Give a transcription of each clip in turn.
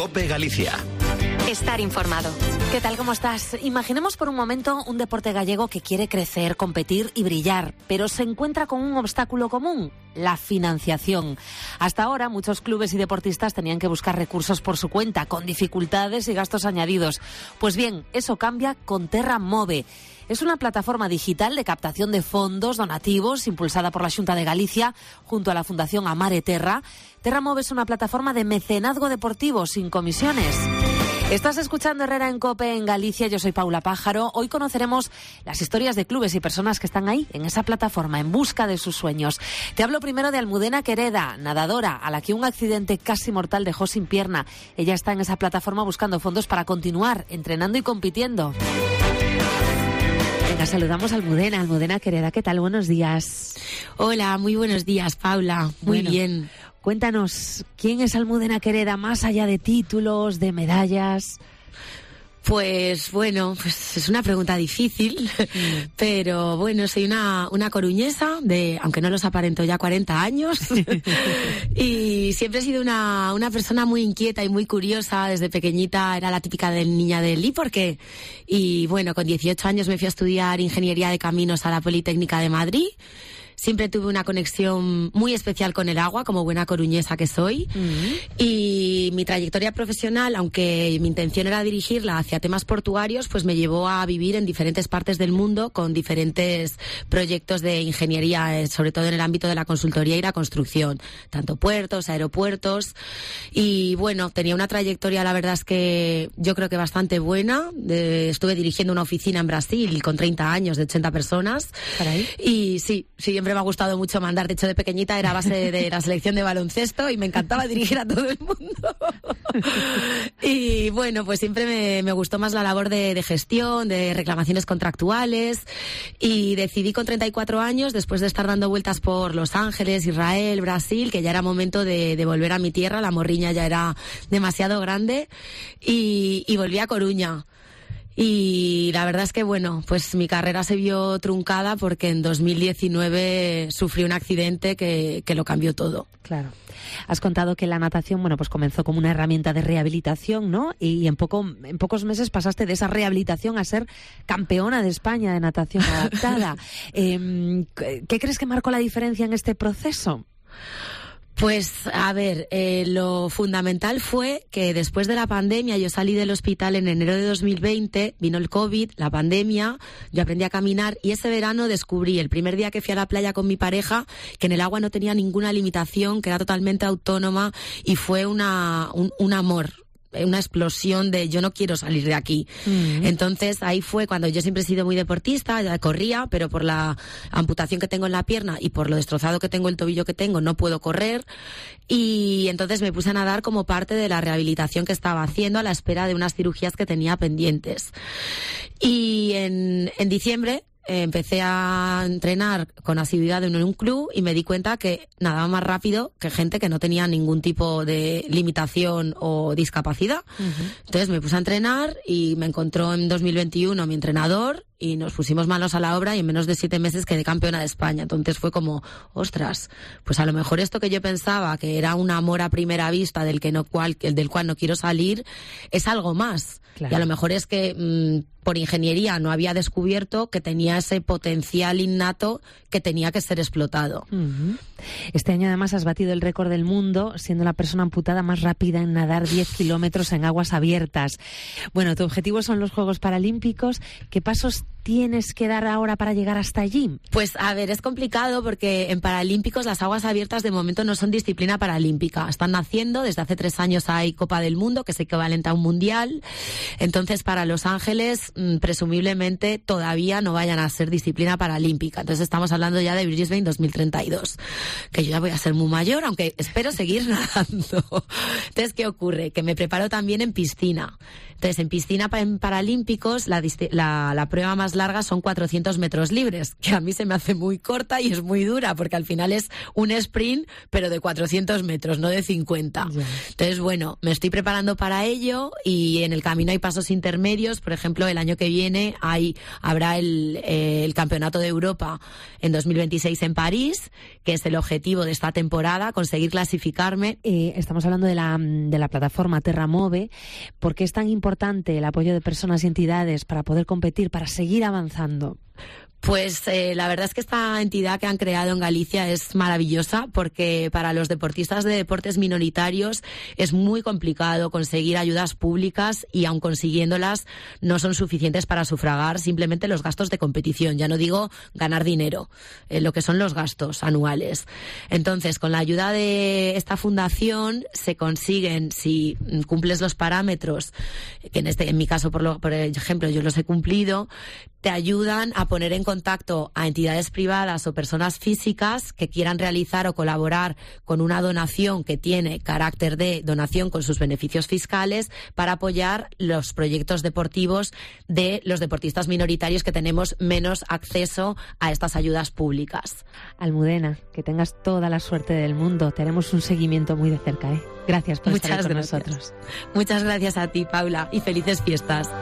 COPE Galicia. Estar informado. ¿Qué tal? ¿Cómo estás? Imaginemos por un momento un deporte gallego que quiere crecer, competir y brillar, pero se encuentra con un obstáculo común: la financiación. Hasta ahora, muchos clubes y deportistas tenían que buscar recursos por su cuenta, con dificultades y gastos añadidos. Pues bien, eso cambia con Terra Move. Es una plataforma digital de captación de fondos donativos impulsada por la Xunta de Galicia junto a la Fundación Amare Terra. Terra Move es una plataforma de mecenazgo deportivo sin comisiones. Estás escuchando Herrera en COPE en Galicia, yo soy Paula Pájaro. Hoy conoceremos las historias de clubes y personas que están ahí, en esa plataforma, en busca de sus sueños. Te hablo primero de Almudena Quereda, nadadora, a la que un accidente casi mortal dejó sin pierna. Ella está en esa plataforma buscando fondos para continuar entrenando y compitiendo. Venga, saludamos a Almudena. Almudena Quereda, ¿qué tal? Buenos días. Hola, muy buenos días, Paula. Muy bien. Cuéntanos, ¿quién es Almudena Quereda más allá de títulos, de medallas? Pues bueno, pues es una pregunta difícil, pero bueno, soy una coruñesa aunque no los aparento, ya 40 años y siempre he sido una persona muy inquieta y muy curiosa. Desde pequeñita era la típica niña del ¿y por qué? Y bueno, con 18 años me fui a estudiar Ingeniería de Caminos a la Politécnica de Madrid. Siempre tuve una conexión muy especial con el agua, como buena coruñesa que soy. Y mi trayectoria profesional, aunque mi intención era dirigirla hacia temas portuarios, pues me llevó a vivir en diferentes partes del mundo con diferentes proyectos de ingeniería, sobre todo en el ámbito de la consultoría y la construcción, tanto puertos, aeropuertos. Y bueno, tenía una trayectoria, la verdad es que yo creo que bastante buena. Estuve dirigiendo una oficina en Brasil con 30 años, de 80 personas. ¿Caray? Y sí, siempre me ha gustado mucho mandar. De hecho, de pequeñita era base de la selección de baloncesto y me encantaba dirigir a todo el mundo. Y bueno, pues siempre me gustó más la labor de gestión, de reclamaciones contractuales, y decidí con 34 años, después de estar dando vueltas por Los Ángeles, Israel, Brasil, que ya era momento de volver a mi tierra. La morriña ya era demasiado grande y volví a Coruña. Y la verdad es que, bueno, pues mi carrera se vio truncada porque en 2019 sufrí un accidente que lo cambió todo. Claro. Has contado que la natación, bueno, pues comenzó como una herramienta de rehabilitación, ¿no? Y en pocos meses pasaste de esa rehabilitación a ser campeona de España de natación adaptada. ¿Qué crees que marcó la diferencia en este proceso? Pues, a ver, lo fundamental fue que después de la pandemia, yo salí del hospital en enero de 2020, vino el COVID, la pandemia, yo aprendí a caminar y ese verano descubrí, el primer día que fui a la playa con mi pareja, que en el agua no tenía ninguna limitación, que era totalmente autónoma, y fue un amor. Una explosión de yo no quiero salir de aquí. Entonces ahí fue cuando yo siempre he sido muy deportista, ya corría, pero por la amputación que tengo en la pierna y por lo destrozado que tengo el tobillo que tengo, no puedo correr. Y entonces me puse a nadar como parte de la rehabilitación que estaba haciendo a la espera de unas cirugías que tenía pendientes. Y en diciembre empecé a entrenar con asiduidad en un club y me di cuenta que nadaba más rápido que gente que no tenía ningún tipo de limitación o discapacidad. Entonces me puse a entrenar y me encontró en 2021 mi entrenador y nos pusimos manos a la obra y en menos de 7 meses quedé campeona de España. Entonces fue como, ostras, pues a lo mejor esto que yo pensaba que era un amor a primera vista del cual no quiero salir, es algo más. Claro. Y a lo mejor es que por ingeniería no había descubierto que tenía ese potencial innato que tenía que ser explotado. Este año además has batido el récord del mundo siendo la persona amputada más rápida en nadar 10 kilómetros en aguas abiertas. Bueno, tu objetivo son los Juegos Paralímpicos. ¿Qué pasos tienes que dar ahora para llegar hasta allí? Pues a ver, es complicado porque en Paralímpicos las aguas abiertas de momento no son disciplina paralímpica. Están naciendo, desde hace 3 años hay Copa del Mundo, que es equivalente a un mundial. Entonces para Los Ángeles presumiblemente todavía no vayan a ser disciplina paralímpica. Entonces estamos hablando ya de Brisbane 2032, que yo ya voy a ser muy mayor, aunque espero seguir nadando. Entonces, ¿qué ocurre? Que me preparo también en piscina. Entonces, en piscina en Paralímpicos, la prueba más más larga son 400 metros libres, que a mí se me hace muy corta y es muy dura, porque al final es un sprint, pero de 400 metros, no de 50. Yeah. Entonces, bueno, me estoy preparando para ello y en el camino hay pasos intermedios. Por ejemplo, el año que viene habrá el Campeonato de Europa en 2026 en París, que es el objetivo de esta temporada, conseguir clasificarme. Estamos hablando de la plataforma Terramove. ¿Por qué es tan importante el apoyo de personas y entidades para poder competir, para seguir avanzando? Pues la verdad es que esta entidad que han creado en Galicia es maravillosa, porque para los deportistas de deportes minoritarios es muy complicado conseguir ayudas públicas y aun consiguiéndolas no son suficientes para sufragar simplemente los gastos de competición. Ya no digo ganar dinero, lo que son los gastos anuales. Entonces, con la ayuda de esta fundación se consiguen, si cumples los parámetros, que en mi caso, por ejemplo, yo los he cumplido, te ayudan a poner en contacto a entidades privadas o personas físicas que quieran realizar o colaborar con una donación que tiene carácter de donación con sus beneficios fiscales para apoyar los proyectos deportivos de los deportistas minoritarios que tenemos menos acceso a estas ayudas públicas. Almudena, que tengas toda la suerte del mundo. Tenemos un seguimiento muy de cerca, ¿eh? Gracias por estar con nosotros. Muchas gracias a ti, Paula, y felices fiestas.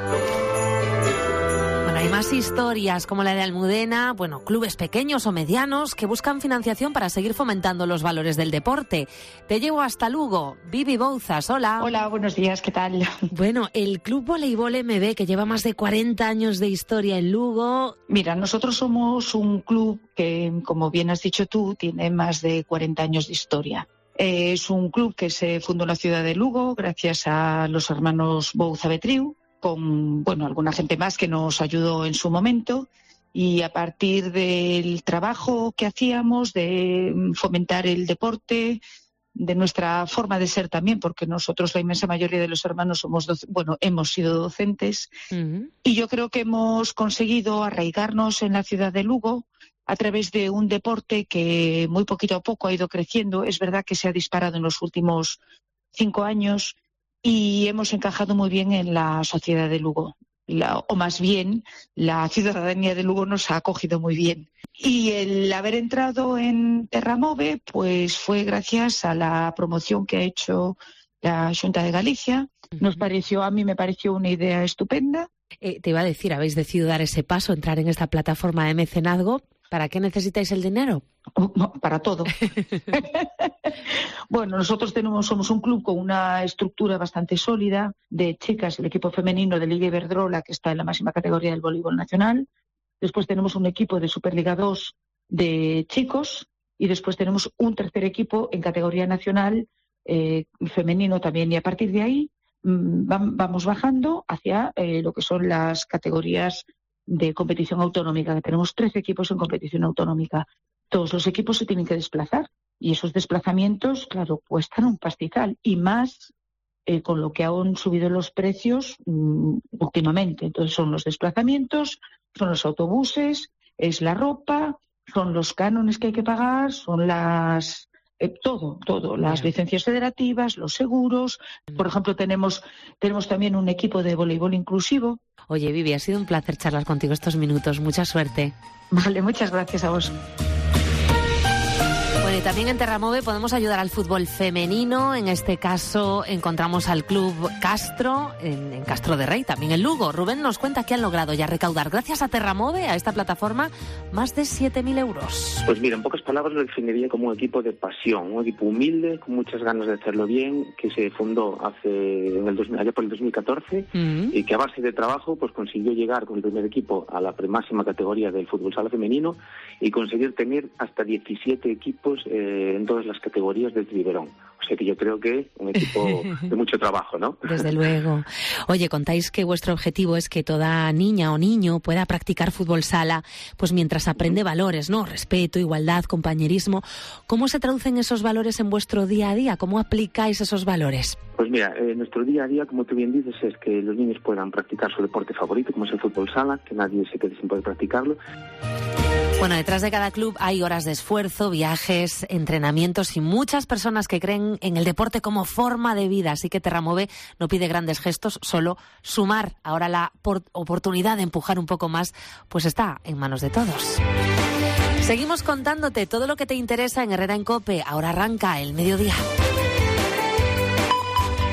Hay más historias como la de Almudena, clubes pequeños o medianos que buscan financiación para seguir fomentando los valores del deporte. Te llevo hasta Lugo. Vivi Bouzas, hola. Hola, buenos días, ¿qué tal? Bueno, el Club Voleibol MB, que lleva más de 40 años de historia en Lugo. Mira, nosotros somos un club que, como bien has dicho tú, tiene más de 40 años de historia. Es un club que se fundó en la ciudad de Lugo gracias a los hermanos Bouza Betriu, con alguna gente más que nos ayudó en su momento, y a partir del trabajo que hacíamos de fomentar el deporte, de nuestra forma de ser también, porque nosotros, la inmensa mayoría de los hermanos, hemos sido docentes, y yo creo que hemos conseguido arraigarnos en la ciudad de Lugo a través de un deporte que muy poquito a poco ha ido creciendo. Es verdad que se ha disparado en los últimos 5 años, y hemos encajado muy bien en la sociedad de Lugo, o más bien la ciudadanía de Lugo nos ha acogido muy bien. Y el haber entrado en Terramove pues fue gracias a la promoción que ha hecho la Xunta de Galicia. A mí me pareció una idea estupenda. Te iba a decir, habéis decidido dar ese paso, entrar en esta plataforma de mecenazgo. ¿Para qué necesitáis el dinero? Para todo. Nosotros somos un club con una estructura bastante sólida de chicas, el equipo femenino de Liga Iberdrola, que está en la máxima categoría del voleibol nacional. Después tenemos un equipo de Superliga 2 de chicos, y después tenemos un tercer equipo en categoría nacional femenino también. Y a partir de ahí vamos bajando hacia lo que son las categorías de competición autonómica, que tenemos 13 equipos en competición autonómica. Todos los equipos se tienen que desplazar, y esos desplazamientos, claro, cuestan un pastizal, y más con lo que han subido los precios últimamente. Entonces son los desplazamientos, son los autobuses, es la ropa, son los cánones que hay que pagar, son las todo, las licencias federativas, los seguros. Por ejemplo, tenemos también un equipo de voleibol inclusivo. Oye, Vivi, ha sido un placer charlar contigo estos minutos. Mucha suerte. Vale, muchas gracias a vos. Bueno, y también en Terramove podemos ayudar al fútbol femenino. En este caso encontramos al Club Castro, en Castro de Rey, también en Lugo. Rubén nos cuenta que han logrado ya recaudar, gracias a Terramove, a esta plataforma, más de 7.000 euros. Pues mira, en pocas palabras lo definiría como un equipo de pasión, un equipo humilde, con muchas ganas de hacerlo bien, que se fundó allá por el 2014, y que a base de trabajo pues consiguió llegar con el primer equipo a la máxima categoría del fútbol sala femenino y conseguir tener hasta 17 equipos en todas las categorías del Triberón. O sea que yo creo que un equipo de mucho trabajo, ¿no? Desde luego. Oye, contáis que vuestro objetivo es que toda niña o niño pueda practicar fútbol sala, pues mientras aprende valores, ¿no? Respeto, igualdad, compañerismo. ¿Cómo se traducen esos valores en vuestro día a día? ¿Cómo aplicáis esos valores? Pues mira, nuestro día a día, como tú bien dices, es que los niños puedan practicar su deporte favorito, como es el fútbol sala, que nadie se quede sin poder practicarlo. Bueno, detrás de cada club hay horas de esfuerzo, viajes, entrenamientos y muchas personas que creen en el deporte como forma de vida. Así que Terramove no pide grandes gestos, solo sumar. Ahora la oportunidad de empujar un poco más, pues está en manos de todos. Seguimos contándote todo lo que te interesa en Herrera en COPE. Ahora arranca el mediodía.